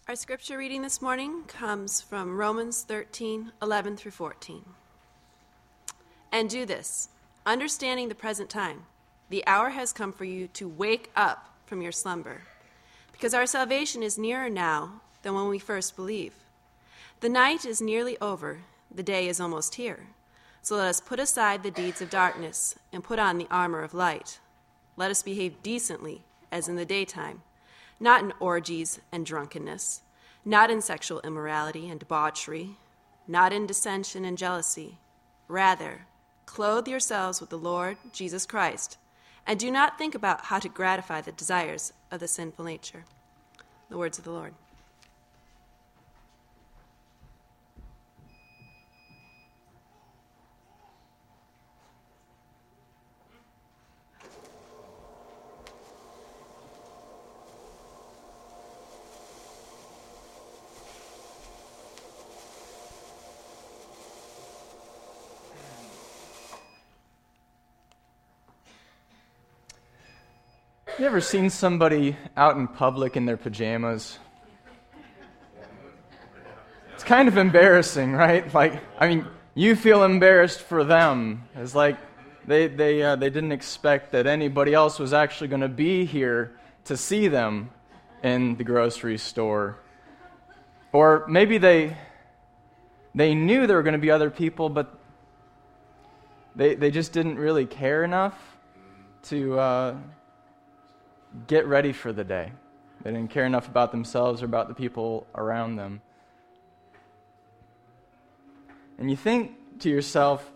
Our scripture reading this morning comes from Romans 13:11 through 14. And do this, understanding the present time. The hour has come for you to wake up from your slumber, because our salvation is nearer now than when we first believed. The night is nearly over, the day is almost here. So let us put aside the deeds of darkness and put on the armor of light. Let us behave decently as in the daytime, not in orgies and drunkenness, not in sexual immorality and debauchery, not in dissension and jealousy. Rather, clothe yourselves with the Lord Jesus Christ, and do not think about how to gratify the desires of the sinful nature. The words of the Lord. You ever seen somebody out in public in their pajamas? It's kind of embarrassing, right? You feel embarrassed for them. It's like they didn't expect that anybody else was actually going to be here to see them in the grocery store. Or maybe they knew there were going to be other people, but they just didn't really care enough to get ready for the day. They didn't care enough about themselves or about the people around them. And you think to yourself,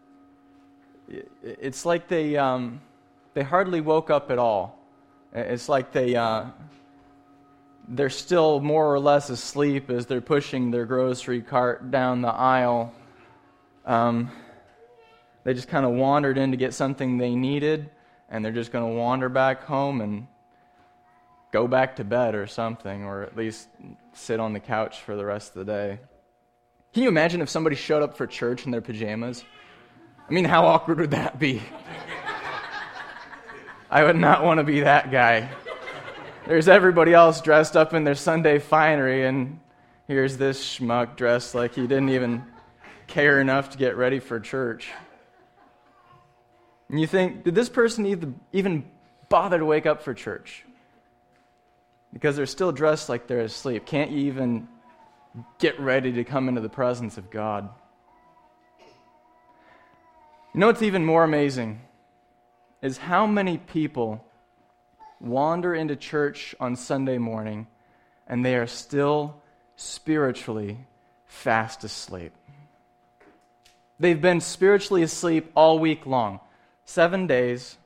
it's like they hardly woke up at all. It's like they're still more or less asleep as they're pushing their grocery cart down the aisle. They just kind of wandered in to get something they needed, and they're just going to wander back home and go back to bed or something, or at least sit on the couch for the rest of the day. Can you imagine if somebody showed up for church in their pajamas? I mean, how awkward would that be? I would not want to be that guy. There's everybody else dressed up in their Sunday finery, and here's this schmuck dressed like he didn't even care enough to get ready for church. And you think, did this person even bother to wake up for church? Because they're still dressed like they're asleep. Can't you even get ready to come into the presence of God? You know what's even more amazing is how many people wander into church on Sunday morning and they are still spiritually fast asleep. They've been spiritually asleep all week long. 7 days.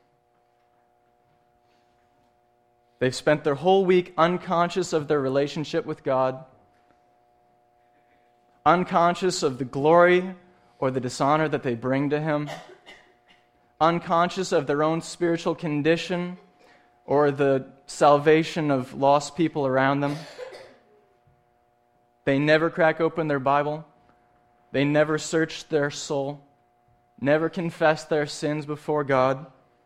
They've spent their whole week unconscious of their relationship with God, unconscious of the glory or the dishonor that they bring to Him, unconscious of their own spiritual condition or the salvation of lost people around them. They never crack open their Bible. They never search their soul, never confess their sins before God,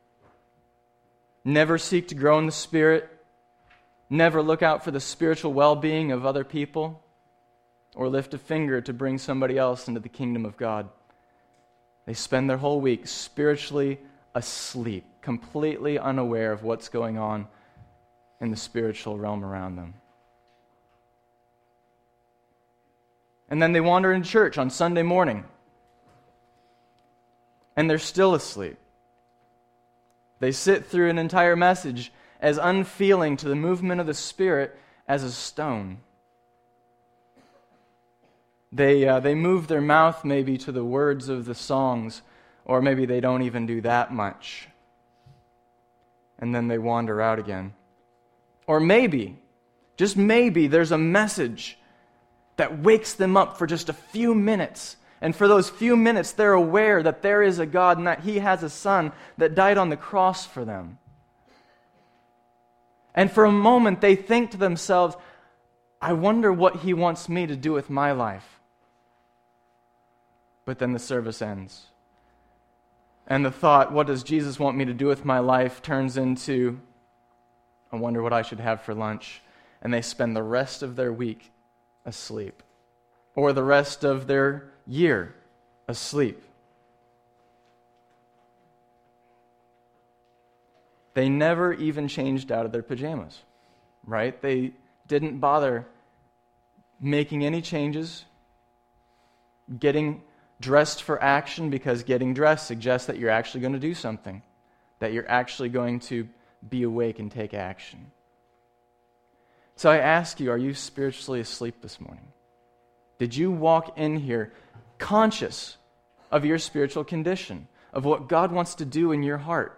never seek to grow in the Spirit, never look out for the spiritual well-being of other people, or lift a finger to bring somebody else into the kingdom of God. They spend their whole week spiritually asleep, completely unaware of what's going on in the spiritual realm around them. And then they wander in church on Sunday morning, and they're still asleep. They sit through an entire message as unfeeling to the movement of the Spirit as a stone. They move their mouth maybe to the words of the songs, or maybe they don't even do that much. And then they wander out again. Or maybe, just maybe, there's a message that wakes them up for just a few minutes. And for those few minutes, they're aware that there is a God and that He has a Son that died on the cross for them. And for a moment, they think to themselves, I wonder what He wants me to do with my life. But then the service ends. And the thought, what does Jesus want me to do with my life, turns into, I wonder what I should have for lunch. and they spend the rest of their week asleep, or the rest of their year asleep. They never even changed out of their pajamas, right? They didn't bother making any changes, getting dressed for action, because getting dressed suggests that you're actually going to do something, that you're actually going to be awake and take action. So I ask you, are you spiritually asleep this morning? Did you walk in here conscious of your spiritual condition, of what God wants to do in your heart?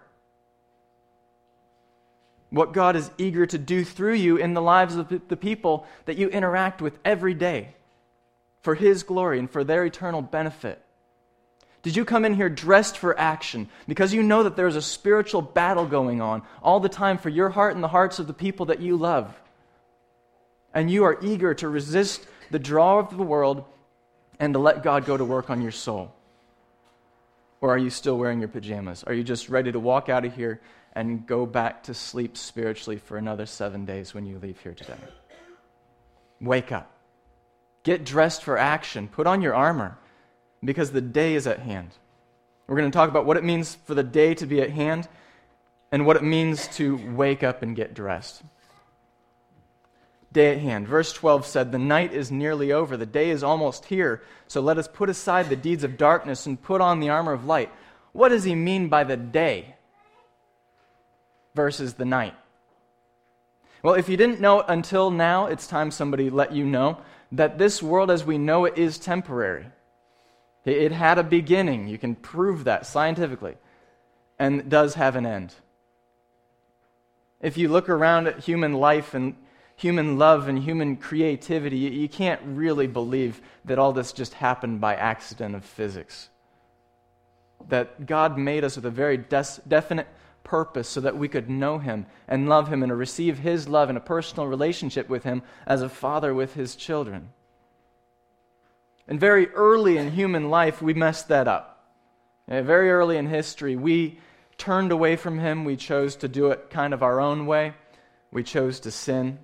What God is eager to do through you in the lives of the people that you interact with every day for His glory and for their eternal benefit? Did you come in here dressed for action because you know that there's a spiritual battle going on all the time for your heart and the hearts of the people that you love? And you are eager to resist the draw of the world and to let God go to work on your soul? Or are you still wearing your pajamas? Are you just ready to walk out of here and go back to sleep spiritually for another 7 days when you leave here today? Wake up. Get dressed for action. Put on your armor, because the day is at hand. We're going to talk about what it means for the day to be at hand and what it means to wake up and get dressed. Day at hand. Verse 12 said, "The night is nearly over, the day is almost here, so let us put aside the deeds of darkness and put on the armor of light." What does he mean by the day versus the night? Well, if you didn't know it until now, it's time somebody let you know that this world as we know it is temporary. It had a beginning. You can prove that scientifically. And it does have an end. If you look around at human life and human love and human creativity, you can't really believe that all this just happened by accident of physics. That God made us with a very definite purpose so that we could know Him and love Him and receive His love in a personal relationship with Him as a father with His children. And very early in human life, we messed that up. Very early in history, we turned away from Him. We chose to do it kind of our own way. We chose to sin.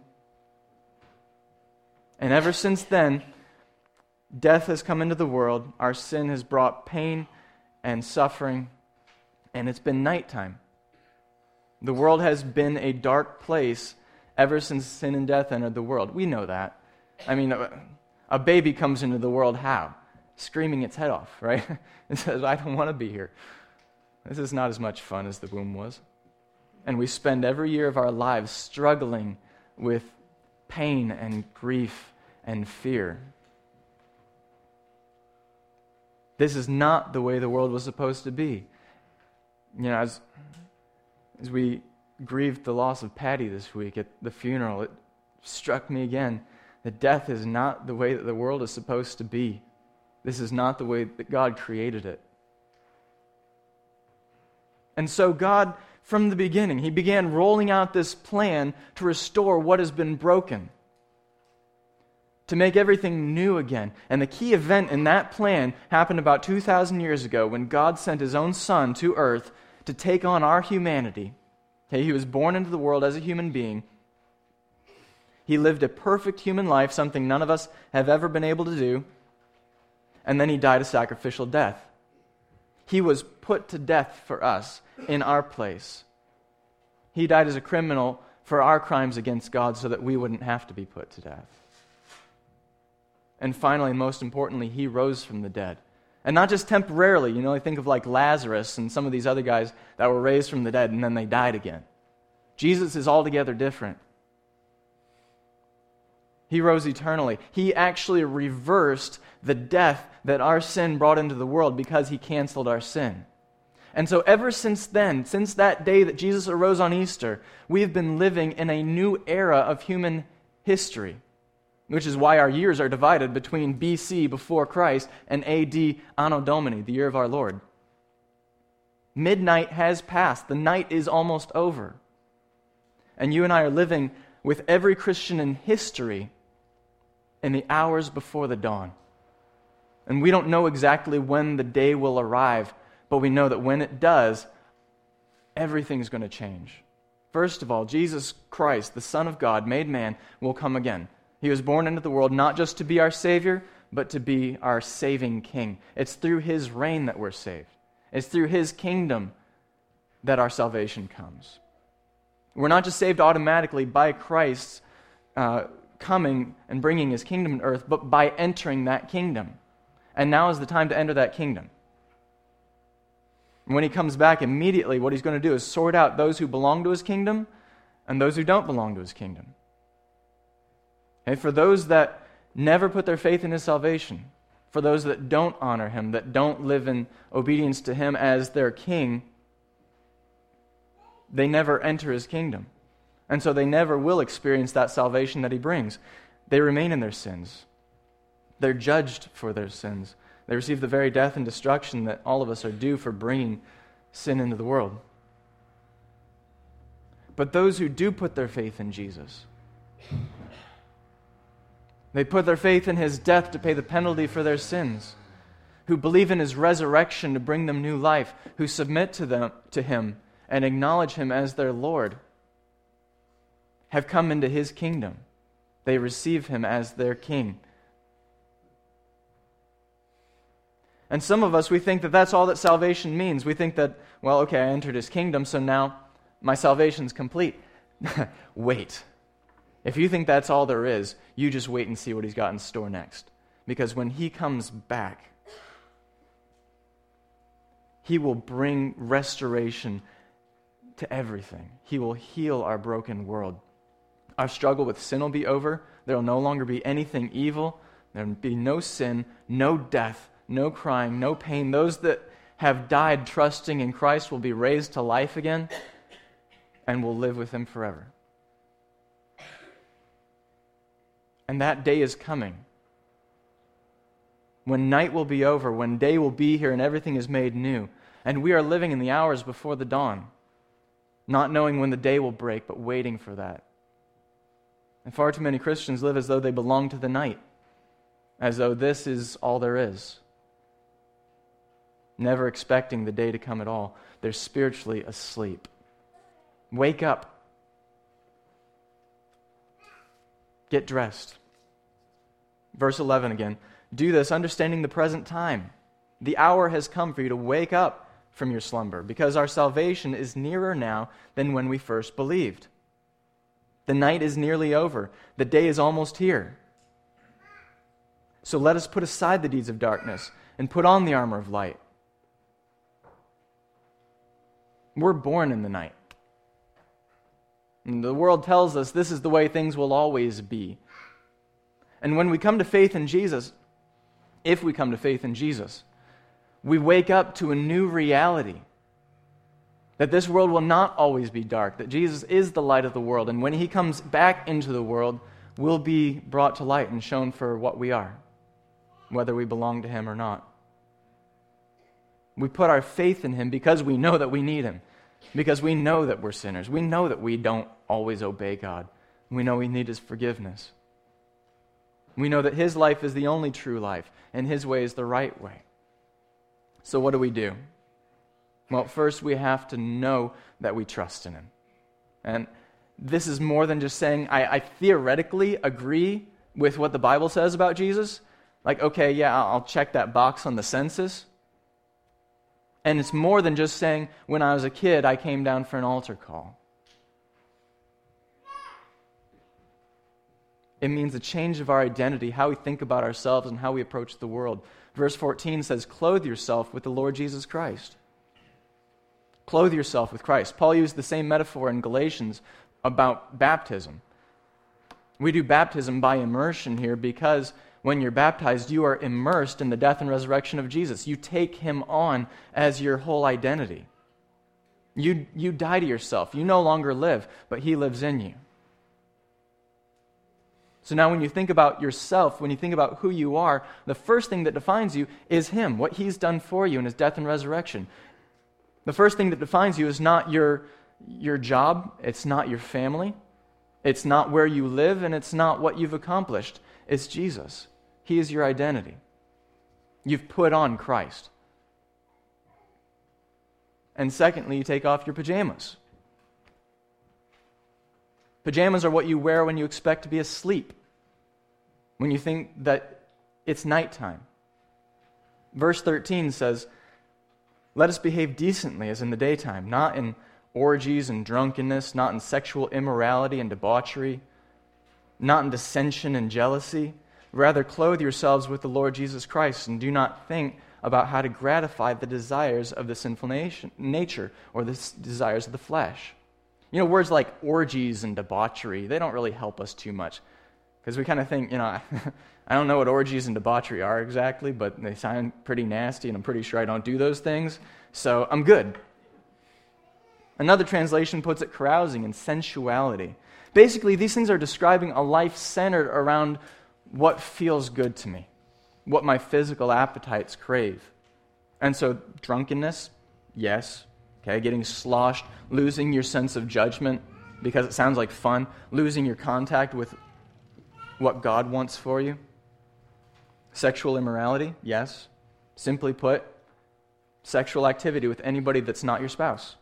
And ever since then, death has come into the world. Our sin has brought pain and suffering, and it's been nighttime. The world has been a dark place ever since sin and death entered the world. We know that. I mean, a baby comes into the world how? Screaming its head off, right? It says, "I don't want to be here. This is not as much fun as the womb was." And we spend every year of our lives struggling with pain and grief and fear. This is not the way the world was supposed to be. You know, as we grieved the loss of Patty this week at the funeral, it struck me again that death is not the way that the world is supposed to be. This is not the way that God created it. And so God, from the beginning, He began rolling out this plan to restore what has been broken, to make everything new again. And the key event in that plan happened about 2,000 years ago when God sent His own Son to earth to take on our humanity. Okay, He was born into the world as a human being. He lived a perfect human life, something none of us have ever been able to do. And then He died a sacrificial death. He was put to death for us in our place. He died as a criminal for our crimes against God so that we wouldn't have to be put to death. And finally, most importantly, He rose from the dead. And not just temporarily. You know, I think of like Lazarus and some of these other guys that were raised from the dead and then they died again. Jesus is altogether different. He rose eternally. He actually reversed the death that our sin brought into the world because He canceled our sin. And so ever since then, since that day that Jesus arose on Easter, we have been living in a new era of human history, which is why our years are divided between BC, before Christ, and AD, Anno Domini, the year of our Lord. Midnight has passed. The night is almost over. And you and I are living with every Christian in history in the hours before the dawn. And we don't know exactly when the day will arrive, but we know that when it does, everything's going to change First of all, Jesus Christ, the Son of God, made man, will come again. He was born into the world not just to be our Savior, but to be our saving King. It's through His reign that we're saved. It's through His kingdom that our salvation comes. We're not just saved automatically by Christ's coming and bringing His kingdom to earth, but by entering that kingdom. And now is the time to enter that kingdom. When He comes back, immediately what He's going to do is sort out those who belong to His kingdom and those who don't belong to His kingdom. Okay, for those that never put their faith in His salvation, for those that don't honor Him, that don't live in obedience to Him as their King, they never enter His kingdom. And so they never will experience that salvation that He brings. They remain in their sins. They're judged for their sins. They receive the very death and destruction that all of us are due for bringing sin into the world. But those who do put their faith in Jesus, they put their faith in His death to pay the penalty for their sins, who believe in His resurrection to bring them new life, who submit to Him and acknowledge Him as their Lord, have come into His kingdom. They receive Him as their King. And some of us, we think that that's all that salvation means. We think that, well, okay, I entered His kingdom, so now my salvation's complete. Wait. If you think that's all there is, you just wait and see what He's got in store next. Because when He comes back, He will bring restoration to everything. He will heal our broken world. Our struggle with sin will be over. There will no longer be anything evil. There will be no sin, no death, no crying, no pain. Those that have died trusting in Christ will be raised to life again and will live with Him forever. And that day is coming, when night will be over, when day will be here and everything is made new. And we are living in the hours before the dawn, not knowing when the day will break, but waiting for that. And far too many Christians live as though they belong to the night, as though this is all there is, never expecting the day to come at all. They're spiritually asleep. Wake up. Get dressed. Verse 11 again. Do this, understanding the present time. The hour has come for you to wake up from your slumber, because our salvation is nearer now than when we first believed. The night is nearly over. The day is almost here. So let us put aside the deeds of darkness and put on the armor of light. We're born in the night. And the world tells us this is the way things will always be. And when we come to faith in Jesus, if we come to faith in Jesus, we wake up to a new reality. That this world will not always be dark, that Jesus is the light of the world, and when He comes back into the world, we'll be brought to light and shown for what we are, whether we belong to Him or not. We put our faith in Him because we know that we need Him, because we know that we're sinners. We know that we don't always obey God. We know we need His forgiveness. We know that His life is the only true life, and His way is the right way. So what do? Well, first we have to know that we trust in Him. And this is more than just saying, I theoretically agree with what the Bible says about Jesus. Like, okay, yeah, I'll check that box on the census. And it's more than just saying, when I was a kid, I came down for an altar call. It means a change of our identity, how we think about ourselves and how we approach the world. Verse 14 says, clothe yourself with the Lord Jesus Christ. Clothe yourself with Christ. Paul used the same metaphor in Galatians about baptism. We do baptism by immersion here because when you're baptized, you are immersed in the death and resurrection of Jesus. You take Him on as your whole identity. You die to yourself. You no longer live, but He lives in you. So now when you think about yourself, when you think about who you are, the first thing that defines you is Him, what He's done for you in His death and resurrection. The first thing that defines you is not your job, it's not your family, it's not where you live, and it's not what you've accomplished. It's Jesus. He is your identity. You've put on Christ. And secondly, you take off your pajamas. Pajamas are what you wear when you expect to be asleep, when you think that it's nighttime. Verse 13 says, "Let us behave decently as in the daytime, not in orgies and drunkenness, not in sexual immorality and debauchery, not in dissension and jealousy. Rather, clothe yourselves with the Lord Jesus Christ, and do not think about how to gratify the desires of the sinful nature or the desires of the flesh." You know, words like orgies and debauchery, they don't really help us too much. Because we kind of think, I don't know what orgies and debauchery are exactly, but they sound pretty nasty, and I'm pretty sure I don't do those things, so I'm good. Another translation puts it carousing and sensuality. Basically, these things are describing a life centered around what feels good to me, what my physical appetites crave. And so drunkenness, yes, okay, getting sloshed, losing your sense of judgment because it sounds like fun, losing your contact with what God wants for you. Sexual immorality, yes. Simply put, sexual activity with anybody that's not your spouse.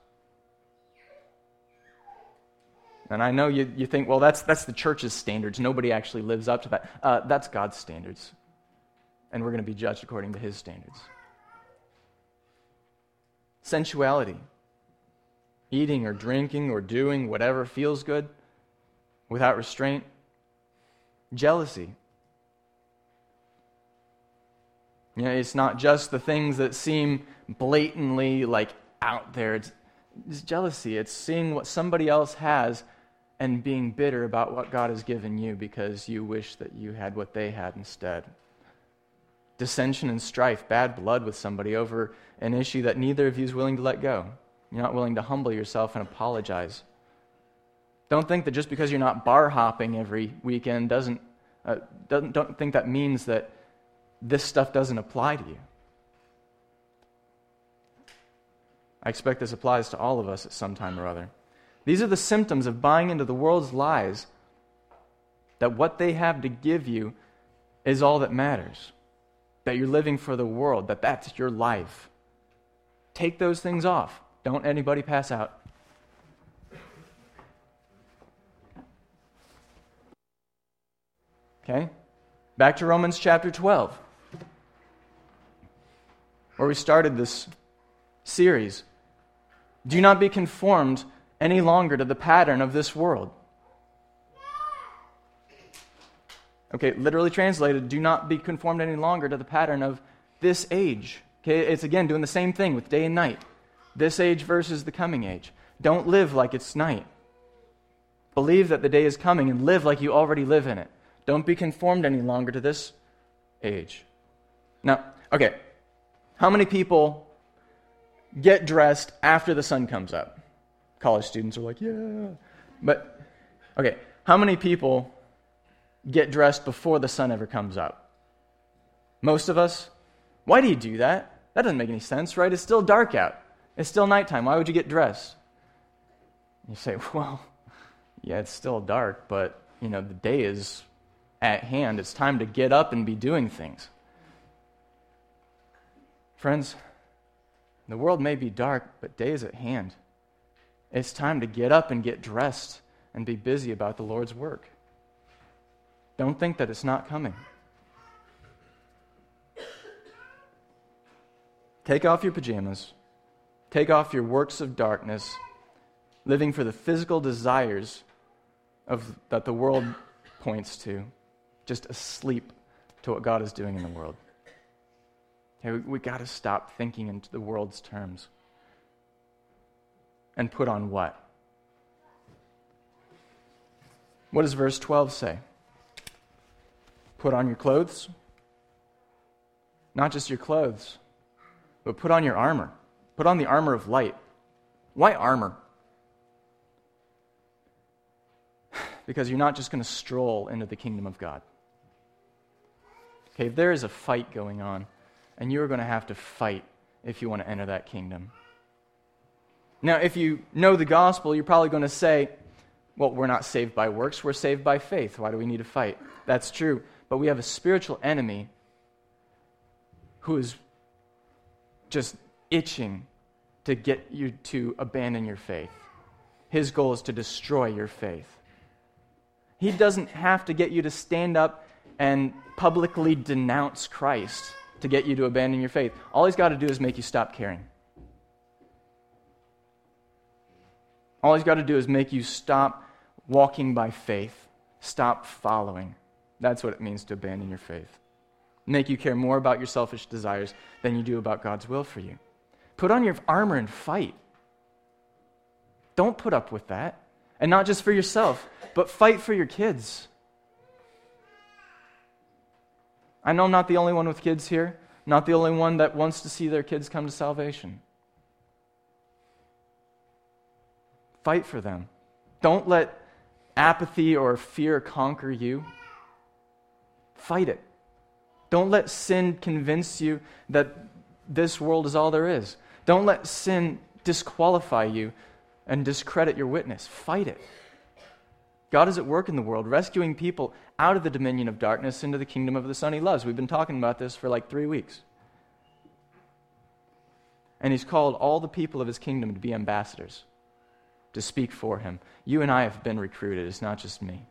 And I know you think, well, that's the church's standards. Nobody actually lives up to that. That's God's standards. And we're going to be judged according to His standards. Sensuality. Eating or drinking or doing whatever feels good without restraint. Jealousy. It's not just the things that seem blatantly out there. It's jealousy. It's seeing what somebody else has and being bitter about what God has given you because you wish that you had what they had instead. Dissension and strife, bad blood with somebody over an issue that neither of you is willing to let go. You're not willing to humble yourself and apologize. Don't think that just because you're not bar hopping every weekend don't think that means that this stuff doesn't apply to you. I expect this applies to all of us at some time or other. These are the symptoms of buying into the world's lies that what they have to give you is all that matters, that you're living for the world, that that's your life. Take those things off. Don't anybody pass out. Okay? Back to Romans chapter 12, where we started this series. Do not be conformed any longer to the pattern of this world. Okay, literally translated, do not be conformed any longer to the pattern of this age. Okay, it's again doing the same thing with day and night. This age versus the coming age. Don't live like it's night. Believe that the day is coming and live like you already live in it. Don't be conformed any longer to this age. Now, okay, how many people get dressed after the sun comes up? College students are like, yeah. But, okay, how many people get dressed before the sun ever comes up? Most of us? Why do you do that? That doesn't make any sense, right? It's still dark out. It's still nighttime. Why would you get dressed? You say, well, yeah, it's still dark, but, the day is at hand. It's time to get up and be doing things. Friends, the world may be dark, but day is at hand. It's time to get up and get dressed and be busy about the Lord's work. Don't think that it's not coming. Take off your pajamas. Take off your works of darkness, living for the physical desires that the world points to, just asleep to what God is doing in the world. Okay, we got to stop thinking in the world's terms. And put on what? What does verse 12 say? Put on your clothes. Not just your clothes, but put on your armor. Put on the armor of light. Why armor? Because you're not just going to stroll into the kingdom of God. Okay, there is a fight going on, and you're going to have to fight if you want to enter that kingdom. Now, if you know the gospel, you're probably going to say, well, we're not saved by works, we're saved by faith. Why do we need to fight? That's true. But we have a spiritual enemy who is just itching to get you to abandon your faith. His goal is to destroy your faith. He doesn't have to get you to stand up and publicly denounce Christ to get you to abandon your faith. All he's got to do is make you stop caring. All he's got to do is make you stop walking by faith, stop following. That's what it means to abandon your faith. Make you care more about your selfish desires than you do about God's will for you. Put on your armor and fight. Don't put up with that. And not just for yourself, but fight for your kids. I know I'm not the only one with kids here, not the only one that wants to see their kids come to salvation. Fight for them. Don't let apathy or fear conquer you. Fight it. Don't let sin convince you that this world is all there is. Don't let sin disqualify you and discredit your witness. Fight it. God is at work in the world, rescuing people out of the dominion of darkness into the kingdom of the Son he loves. We've been talking about this for like 3 weeks. And he's called all the people of his kingdom to be ambassadors, to speak for him. You and I have been recruited. It's not just me.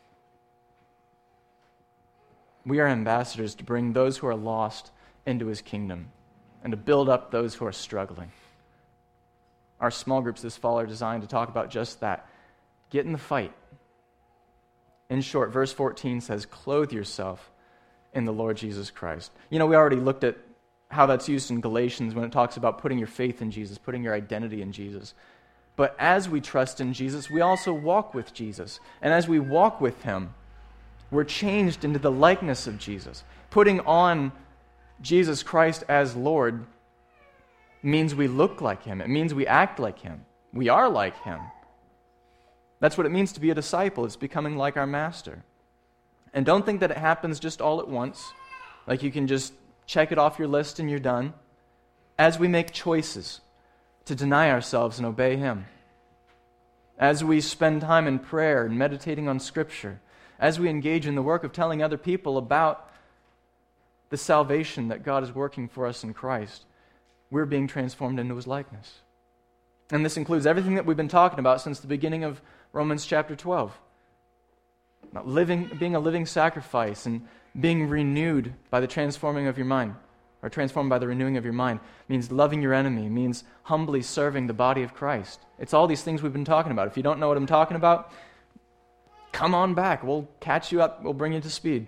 We are ambassadors to bring those who are lost into his kingdom and to build up those who are struggling. Our small groups this fall are designed to talk about just that. Get in the fight. In short, verse 14 says, clothe yourself in the Lord Jesus Christ. You know, we already looked at how that's used in Galatians when it talks about putting your faith in Jesus, putting your identity in Jesus. But as we trust in Jesus, we also walk with Jesus. And as we walk with him, we're changed into the likeness of Jesus. Putting on Jesus Christ as Lord means we look like him. It means we act like him. We are like him. That's what it means to be a disciple. It's becoming like our master. And don't think that it happens just all at once, like you can just check it off your list and you're done. As we make choices to deny ourselves and obey him, as we spend time in prayer and meditating on Scripture, as we engage in the work of telling other people about the salvation that God is working for us in Christ, we're being transformed into his likeness. And this includes everything that we've been talking about since the beginning of Romans chapter 12. Being a living sacrifice and being renewed by the transforming of your mind, or transformed by the renewing of your mind, means loving your enemy, means humbly serving the body of Christ. It's all these things we've been talking about. If you don't know what I'm talking about, come on back. We'll catch you up. We'll bring you to speed.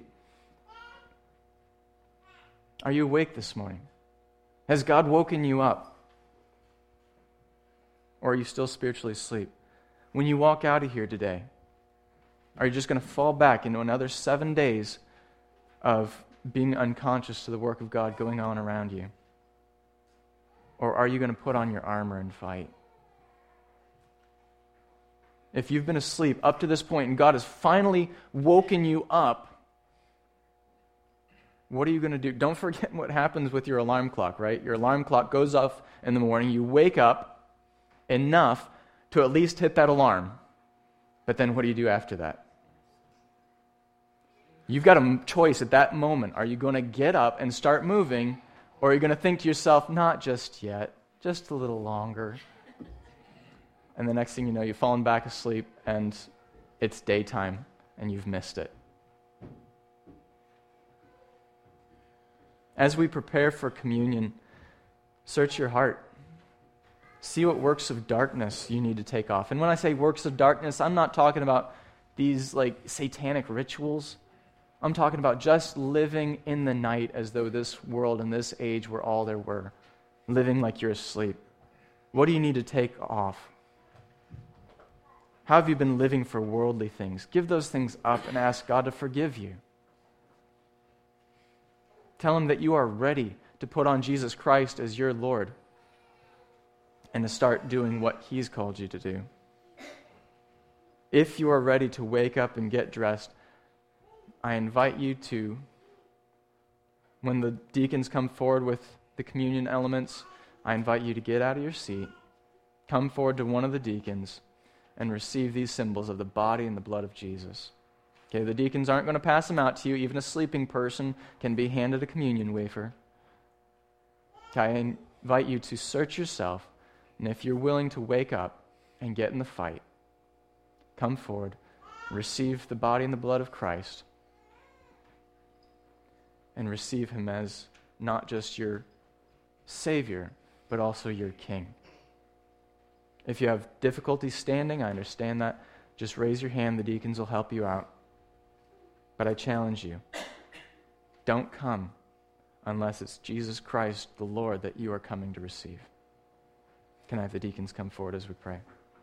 Are you awake this morning? Has God woken you up? Or are you still spiritually asleep? When you walk out of here today, are you just going to fall back into another 7 days of being unconscious to the work of God going on around you? Or are you going to put on your armor and fight? If you've been asleep up to this point and God has finally woken you up, what are you going to do? Don't forget what happens with your alarm clock, right? Your alarm clock goes off in the morning. You wake up enough to at least hit that alarm. But then what do you do after that? You've got a choice at that moment. Are you going to get up and start moving, or are you going to think to yourself, not just yet, just a little longer? And the next thing you know, you've fallen back asleep, and it's daytime, and you've missed it. As we prepare for communion, search your heart. See what works of darkness you need to take off. And when I say works of darkness, I'm not talking about these like satanic rituals. I'm talking about just living in the night as though this world and this age were all there were. Living like you're asleep. What do you need to take off? How have you been living for worldly things? Give those things up and ask God to forgive you. Tell him that you are ready to put on Jesus Christ as your Lord and to start doing what he's called you to do. If you are ready to wake up and get dressed, I invite you to, when the deacons come forward with the communion elements, I invite you to get out of your seat, come forward to one of the deacons, and receive these symbols of the body and the blood of Jesus. Okay, the deacons aren't going to pass them out to you. Even a sleeping person can be handed a communion wafer. Okay, I invite you to search yourself, and if you're willing to wake up and get in the fight, come forward, receive the body and the blood of Christ and receive him as not just your Savior, but also your King. If you have difficulty standing, I understand that. Just raise your hand. The deacons will help you out. But I challenge you, don't come unless it's Jesus Christ, the Lord, that you are coming to receive. Can I have the deacons come forward as we pray?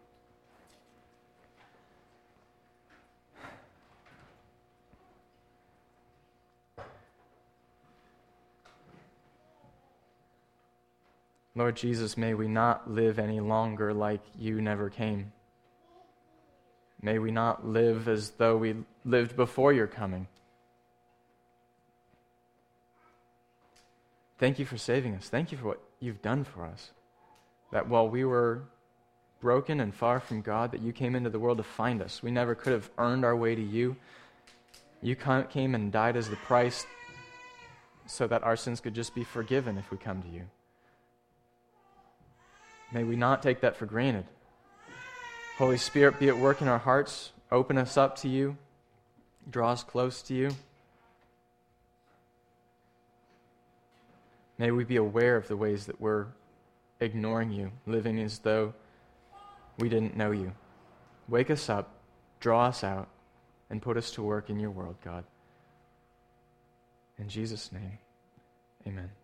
Lord Jesus, may we not live any longer like you never came. May we not live as though we lived before your coming. Thank you for saving us. Thank you for what you've done for us. That while we were broken and far from God, that you came into the world to find us. We never could have earned our way to you. You came and died as the price so that our sins could just be forgiven if we come to you. May we not take that for granted. Holy Spirit, be at work in our hearts. Open us up to you. Draw us close to you. May we be aware of the ways that we're ignoring you, living as though we didn't know you. Wake us up, draw us out, and put us to work in your world, God. In Jesus' name, amen.